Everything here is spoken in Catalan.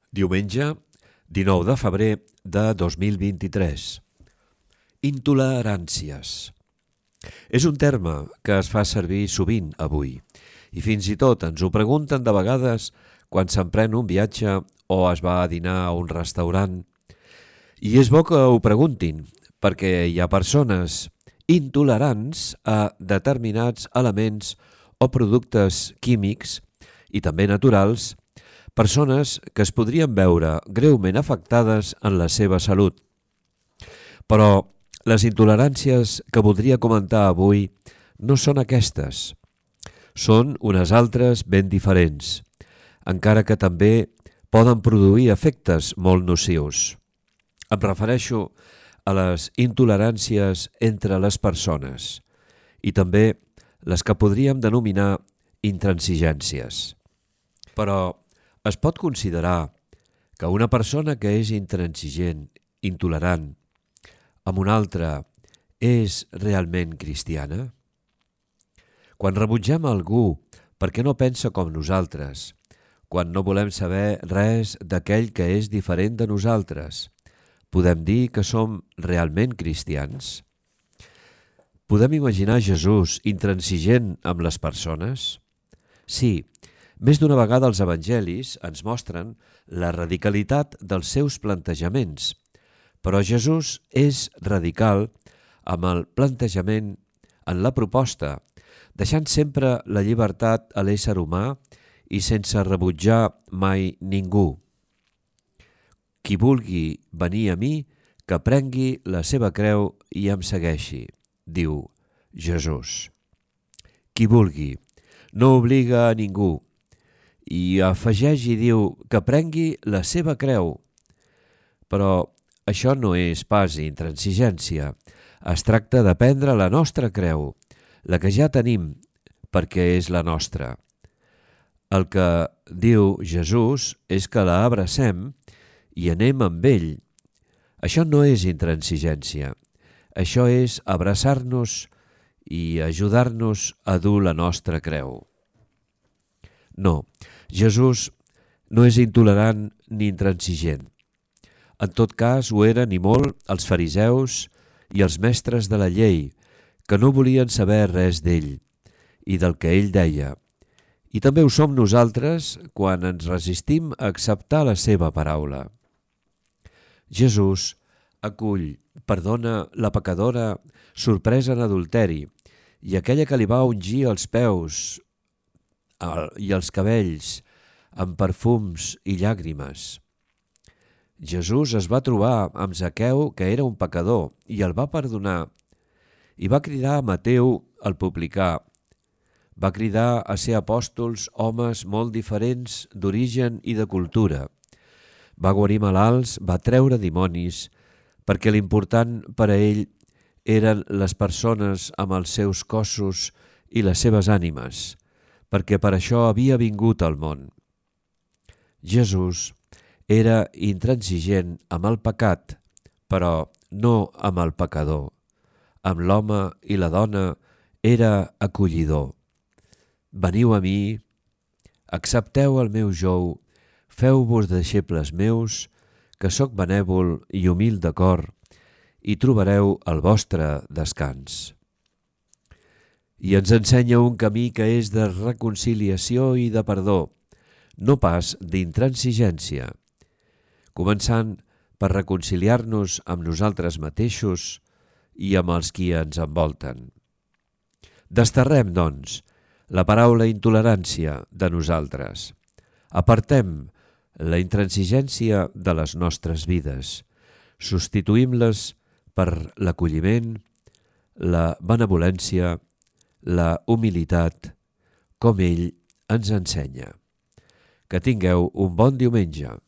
Diumenge, 19 de febrer de 2023. Intoleràncies. És un terme que es fa servir sovint avui i fins i tot ens ho pregunten de vegades quan s'emprèn un viatge o es va a dinar a un restaurant. I és bo que ho preguntin perquè hi ha persones intolerants a determinats elements o productes químics i també naturals, persones que es podrien veure greument afectades en la seva salut. Però les intoleràncies que voldria comentar avui no són aquestes. Són unes altres ben diferents, encara que també poden produir efectes molt nocius. Em refereixo a les intoleràncies entre les persones i també les que podríem denominar intransigències. Però es pot considerar que una persona que és intransigent, intolerant, amb una altra és realment cristiana? Quan rebutgem algú perquè no pensa com nosaltres, quan no volem saber res d'aquell que és diferent de nosaltres, podem dir que som realment cristians? Podem imaginar Jesús intransigent amb les persones? Sí, més d'una vegada els evangelis ens mostren la radicalitat dels seus plantejaments, però Jesús és radical amb el plantejament en la proposta, deixant sempre la llibertat a l'ésser humà i sense rebutjar mai ningú. Qui vulgui venir a mi, que prengui la seva creu i em segueixi, diu Jesús. Qui vulgui, no obliga a ningú, i afegeix i diu que prengui la seva creu. Però això no és pas intransigència. Es tracta de prendre la nostra creu, la que ja tenim, perquè és la nostra. El que diu Jesús és que la abracem i anem amb ell. Això no és intransigència. Això és abraçar-nos i ajudar-nos a dur la nostra creu. No, Jesús no és intolerant ni intransigent. En tot cas, ho eren i molt els fariseus i els mestres de la llei, que no volien saber res d'ell i del que ell deia. I també ho som nosaltres quan ens resistim a acceptar la seva paraula. Jesús acull, perdona la pecadora sorpresa en adulteri i aquella que li va ungir els peus i els cabells amb perfums i llàgrimes. Jesús es va trobar amb Zaqueu, que era un pecador, i el va perdonar. I va cridar a Mateu, el publicà. Va cridar a ser apòstols homes molt diferents d'origen i de cultura. Va guarir malalts, va treure dimonis, perquè l'important per a ell eren les persones amb els seus cossos i les seves ànimes, perquè per això havia vingut al món. Jesús era intransigent amb el pecat, però no amb el pecador. Amb l'home i la dona era acollidor. Veniu a mi, accepteu el meu jou, feu-vos deixebles meus, que sóc benèvol i humil de cor, i trobareu el vostre descans. I ens ensenya un camí que és de reconciliació i de perdó, no pas d'intransigència, començant per reconciliar-nos amb nosaltres mateixos i amb els qui ens envolten. Desterrem, doncs, la paraula intolerància de nosaltres. Apartem la intransigència de les nostres vides. Substituïm-les per l'acolliment, la benevolència, la humilitat, com ell ens ensenya. Que tingueu un bon diumenge.